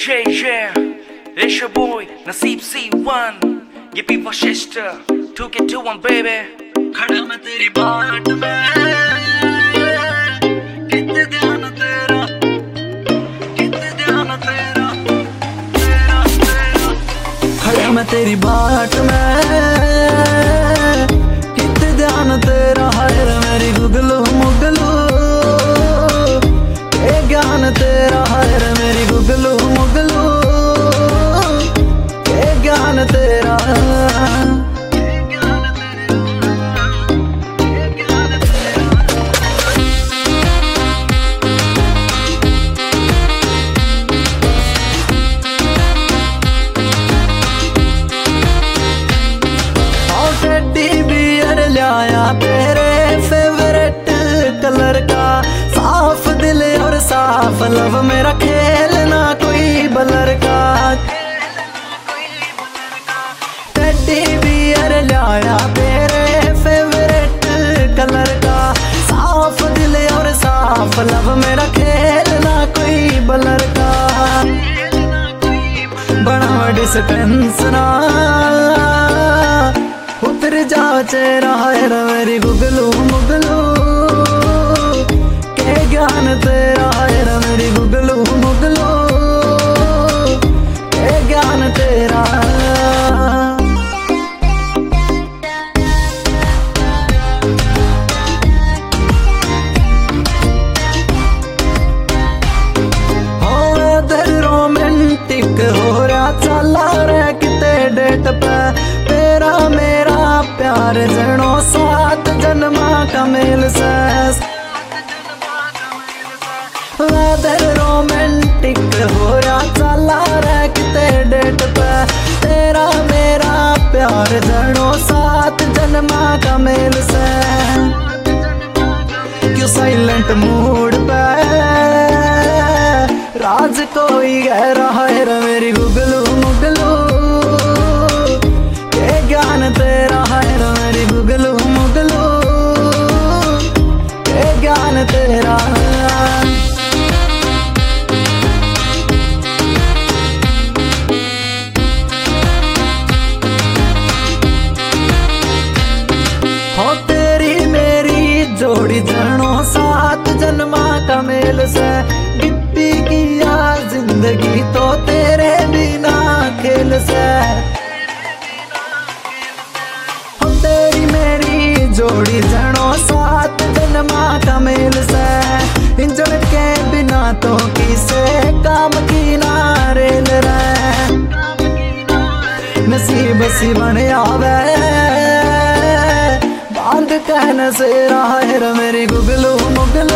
yeah. It's your boy Naseeb C1. ये भी Vashishtha 2K21 baby. खड़ा मैं तेरी बाट में, कितने ध्यान तेरा, कितने ध्यान तेरा, तेरा तेरा। खड़ा मैं तेरी बाट में, कितने ध्यान तेरा। हाय रे मेरी गुगलू मुगलू, ये ज्ञान तेरा। हाय रे मेरी गुगलू मुगलू, ये ज्ञान तेरा। तेरे फेवरेट कलर का, साफ दिल और साफ लव मेरा, खेलना कोई बलर का। टेडी बियर लाया तेरे फेवरेट कलर का, साफ दिल और साफ लव मेरा, खेलना कोई बलर का। बड़ा डिस्टेंस ना उतर जा चेहरा। है मेरी गुगलू मुगलू, के ज्ञान तेरा। है मेरी गुगलू मुगलू, के ज्ञान तेरा। हो दिल रोमांटिक हो रहा, चला रहा किते डेट पे। तेरा मेरा प्यार जनो सात जन्मा का मेल से। वेदर रोमांटिक हो रहा, चला रहा किते डेट पे। तेरा मेरा प्यार जनो सात जन्मा का मेल से। क्यों साइलेंट मूड पे राज कोई गहरा। है मेरी गुगलू मुगलू, ज्ञान तेरा। है मेरी गुगलू मुगलू, ये ज्ञान तेरा। हो तेरी मेरी जोड़ी जनो सात जन्मा का मेल से। गिप्पी किया जिंदगी तो तेरे बिना खेल से। जोड़ी जनो सात जन्मा का मेल से। इंजन के बिना तो किसे काम की ना रेल रे। नसीब सी बन आवे बांध कहने से। है मेरी गुगलू मुगलू,